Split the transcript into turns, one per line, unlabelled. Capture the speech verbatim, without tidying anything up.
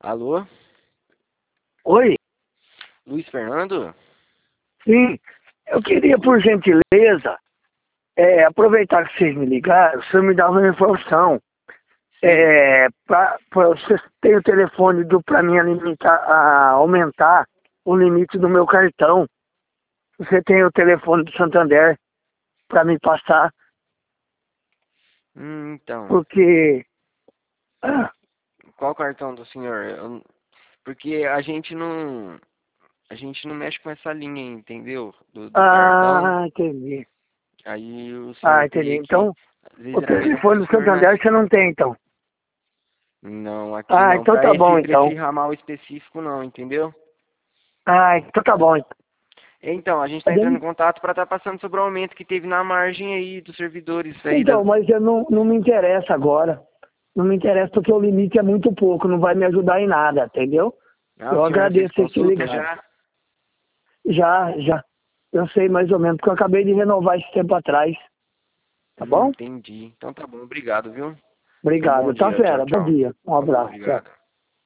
Alô?
Oi?
Luiz Fernando?
Sim, eu queria, por gentileza, é, aproveitar que vocês me ligaram, o senhor me dá uma informação. É, pra, pra, vocês têm o telefone do para mim limitar, a aumentar o limite do meu cartão. Você tem o telefone do Santander para me passar,
Hum, então,
porque... Ah,
qual cartão do senhor? Eu- Porque a gente não, a gente não mexe com essa linha, aí, entendeu? Do, do cartão.
ah, entendi.
Aí o
Ah,
senhor
entendi.
teria que,
Então,
às
o
vezes era melhor pro
telefone do
senhor nas...
Santander você não tem, então.
Não, aqui
Ah,
não,
então
para
tá
esse,
bom,
para esse
então.
ramal específico não, entendeu?
Ah, então tá bom.
Então, a gente está entrando em contato para estar passando sobre o aumento que teve na margem aí dos servidores aí das...
Então, mas eu não, não me interessa agora. Não me interessa porque o limite é muito pouco, não vai me ajudar em nada, entendeu?
Ah, o
Eu
senhor já fez
agradeço vocês terem
consulta
ligado.
já?
Já, já. Eu sei mais ou menos, porque eu acabei de renovar esse tempo atrás. Tá
Hum,
bom?
entendi. Então tá bom, obrigado, viu? Tenha um bom
Obrigado. Tá
dia, tchau,
fera. Bom
tchau.
dia. Um abraço. Tchau.
Obrigado.